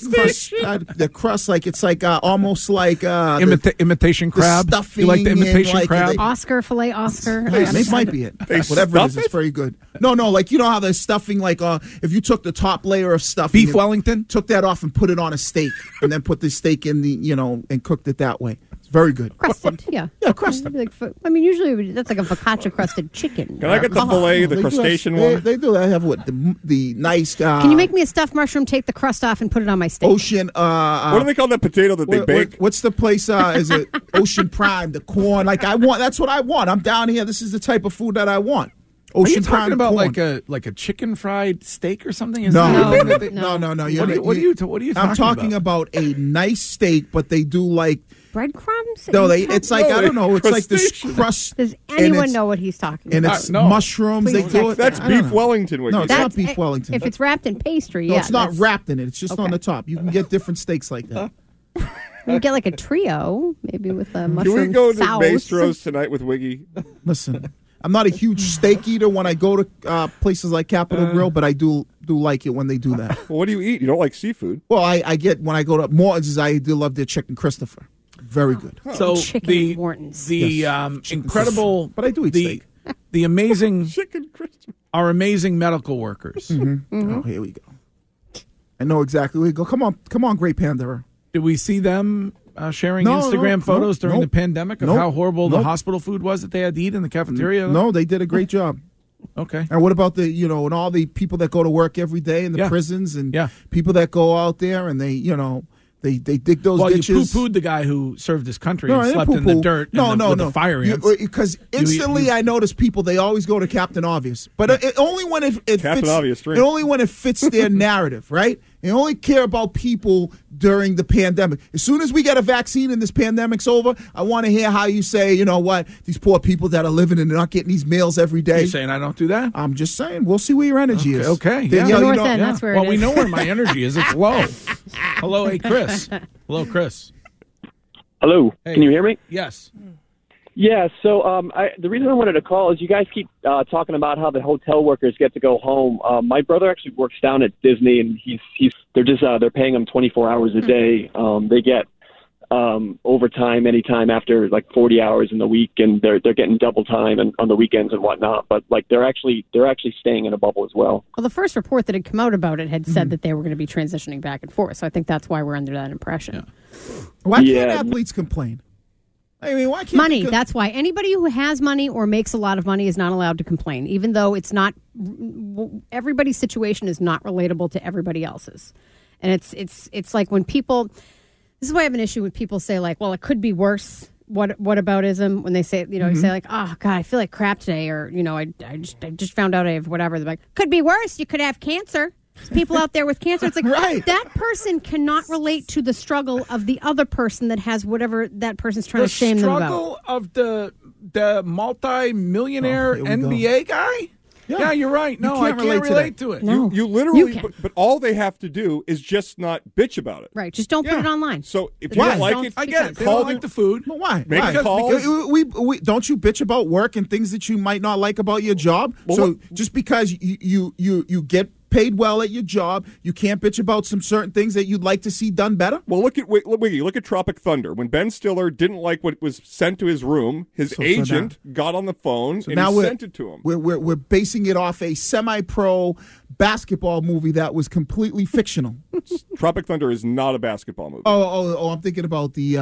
the crust like it's like almost like imitation crab. The stuffing. You like the imitation and, crab? Oscar filet, Oscar. It might be it. Whatever it is, it's very good. No, like you know how the stuffing, like if you took the top layer of stuffing, Beef Wellington, took that off and put it on a steak, and then put the steak in the and cooked it that way. It's very good. Crusted, yeah. Yeah, crusted. Usually that's like a focaccia crusted chicken. Can I get the filet, the crustacean one? They do. They have what the nice. Can you make me a stuffed mushroom? Take the crust off and put it on my steak. Ocean. What do they call that potato that they bake? What's the place? Is it Ocean Prime? The corn. Like I want. That's what I want. I'm down here. This is the type of food that I want. Are you Ocean talking Prime about corn. like a chicken fried steak or something? No. What are you talking I'm talking about a nice steak, but they do like breadcrumbs. No, it's like I don't know. It's like this crust. Does anyone know what he's talking and about? it's mushrooms. Please They do it. That's beef Wellington. No, it's not beef Wellington. If it's wrapped in pastry, No, yeah. it's not wrapped in it. It's just on the top. You can get different steaks like that. You get like a trio, maybe with a mushroom Can we go to sauce. Maestro's tonight with Wiggy? Listen, I'm not a huge steak eater when I go to places like Capitol Grill, but I do like it when they do that. Well, what do you eat? You don't like seafood? Well, I get when I go to Morton's, I do love their chicken Christopher. Very good. So chicken Morton's. the incredible, but I do eat steak. The amazing chicken Christopher. Our amazing medical workers. Oh, here we go. I know exactly where we go. Come on, Great Panderer. Did we see them sharing Instagram photos during the pandemic of how horrible the hospital food was that they had to eat in the cafeteria? No, they did a great job. Okay. And what about and all the people that go to work every day in the prisons and people that go out there and they dig those ditches? You poo-pooed the guy who served his country and I didn't slept in the poo-poo. dirt with the fire ants. Because instantly I notice people, they always go to Captain Obvious. But only when it Captain fits, Obvious drink. only when it fits their narrative, right? They only care about people during the pandemic. As soon as we get a vaccine and this pandemic's over, I want to hear how you say, you know what, these poor people that are living and not getting these meals every day. You're saying I don't do that? I'm just saying. We'll see where your energy is. Okay. Danielle, North you don't- End, that's where Well, it we is. know where my energy is. It's low. Hello, hey, Chris. Hello, Chris. Hello. Hey. Can you hear me? Yes. Yeah. So the reason I wanted to call is you guys keep talking about how the hotel workers get to go home. My brother actually works down at Disney, and they're paying him 24 hours a day. They get overtime anytime after like 40 hours in the week, and they're getting double time and on the weekends and whatnot. But like they're actually staying in a bubble as well. Well, the first report that had come out about it had said that they were going to be transitioning back and forth. So I think that's why we're under that impression. Why can't athletes complain? I mean, why can't Money. That's why anybody who has money or makes a lot of money is not allowed to complain, even though it's not. Everybody's situation is not relatable to everybody else's, and it's like when people. This is why I have an issue when people say like, "Well, it could be worse." What aboutism when they say you say like, "Oh God, I feel like crap today," or I just found out I have whatever. They're like, "Could be worse. You could have cancer." There's people out there with cancer. It's like that person cannot relate to the struggle of the other person that has whatever that person's trying to shame them about. The struggle of the multi-millionaire NBA guy? Yeah, you're right. No, I can't relate to it. No. You literally, You can. but all they have to do is just not bitch about it. Right. Just don't put it online. So if you don't like it, I get it. They call don't like the food. But why? Make Why? calls. Because we don't you bitch about work and things that you might not like about your job? Well, so just because you get paid well at your job. You can't bitch about some certain things that you'd like to see done better. Well, look at Tropic Thunder. When Ben Stiller didn't like what was sent to his room, his agent got on the phone and he sent it to him. We're basing it off a semi-pro basketball movie that was completely fictional. Tropic Thunder is not a basketball movie. Oh! I'm thinking about the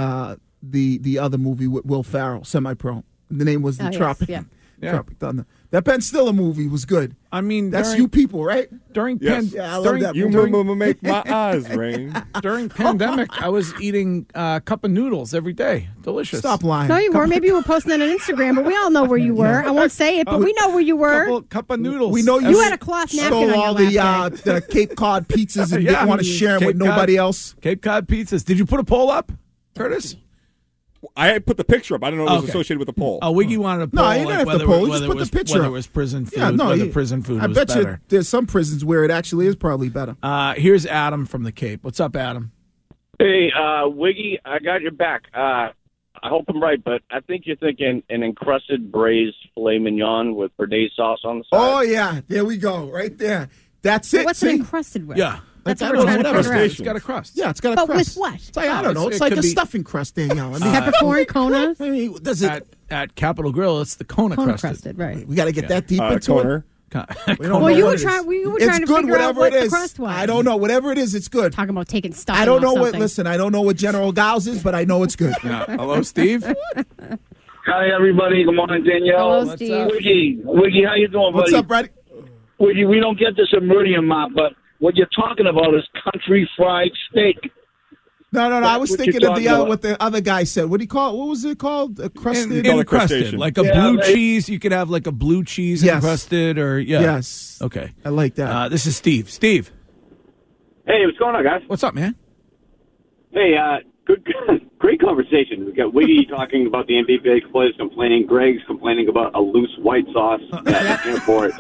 other movie with Will Ferrell, semi-pro. The name was Tropic. Yes, Tropic Thunder. That Ben Stiller movie was good. I mean, that's you people, right? During I love that you movie. make my eyes rain. During pandemic, I was eating a cup of noodles every day. Delicious. Stop lying. No, you were. Maybe you were posting that on Instagram, but we all know where you were. I won't say it, but we know where you were. Cup of noodles. We know you had a cloth napkin stole on all your lap the Cape Cod pizzas and didn't want to share them with nobody else. Cape Cod pizzas. Did you put a poll up, Curtis? I put the picture up. I don't know if it was associated with the poll. Oh, Wiggy wanted a poll. No, you didn't have to poll. Just put the picture whether up. it was prison food, whether prison food was better. I bet you there's some prisons where it actually is probably better. Here's Adam from the Cape. What's up, Adam? Hey, Wiggy, I got your back. I hope I'm right, but I think you're thinking an encrusted braised filet mignon with béarnaise sauce on the side. Oh, yeah. There we go. Right there. That's it. What's it encrusted with? Yeah. That's what we're trying to figure out. It's got a crust. Yeah, it's got a but crust. with what? It's like, I don't know. It's like a stuffing crust, Danielle. I mean, peppercorn, Kona? I mean, does it... At Capitol Grill, it's the Kona crusted. Right. We got to get that deep into it. Well, you were trying to figure out what the crust was. I don't know. Whatever it is, it's good. Talking about taking stuffing I don't know off what. something. Listen, I don't know what General Gauss is, but I know it's good. Hello, Steve. Hi, everybody. Good morning, Danielle. Hello, Steve. Wiggy, how you doing, buddy? What's up, Brady? Wiggy, we don't get this in Meridian Mop, but what you're talking about is country fried steak. No. I was thinking of what the other guy said. What do you call it? What was it called? Crusted? Encrusted. Like a blue cheese. You could have like a blue cheese encrusted or, Yes. Okay. I like that. This is Steve. Steve. Hey, what's going on, guys? What's up, man? Hey, great conversation. We got Wiggy talking about the NBA players complaining. Greg's complaining about a loose white sauce at the airport.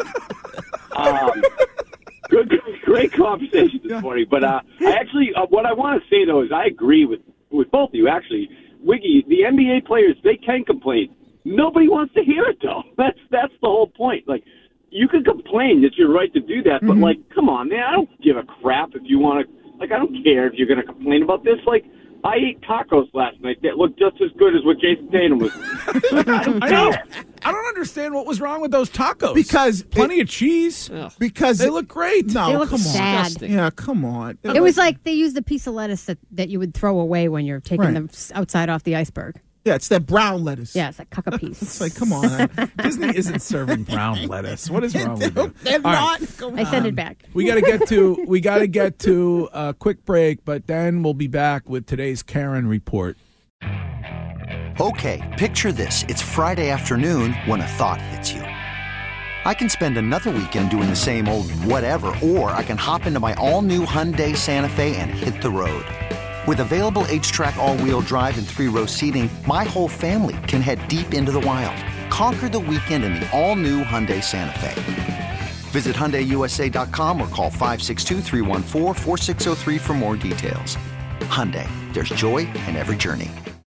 Great conversation this morning. But I actually, what I want to say, though, is I agree with both of you, actually. Wiggy, the NBA players, they can complain. Nobody wants to hear it, though. That's the whole point. Like, you can complain. It's your right to do that. But, like, come on, man. I don't give a crap if you want to. Like, I don't care if you're going to complain about this. Like, I ate tacos last night that looked just as good as what Jason Tatum was. I know. I don't understand what was wrong with those tacos. Because plenty of cheese. Because they look great. No, They look come sad. on. Yeah, come on. It was like they used a piece of lettuce that you would throw away when you're taking the outside off the iceberg. Yeah, it's that brown lettuce. Yeah, it's like cuck a piece. It's like, come on. Disney isn't serving brown lettuce. What is wrong with you? They're not. I sent it back. We got to get to a quick break, but then we'll be back with today's Karen report. Okay, picture this. It's Friday afternoon when a thought hits you. I can spend another weekend doing the same old whatever, or I can hop into my all-new Hyundai Santa Fe and hit the road. With available H-Track all-wheel drive and 3-row seating, my whole family can head deep into the wild. Conquer the weekend in the all-new Hyundai Santa Fe. Visit HyundaiUSA.com or call 562-314-4603 for more details. Hyundai, there's joy in every journey.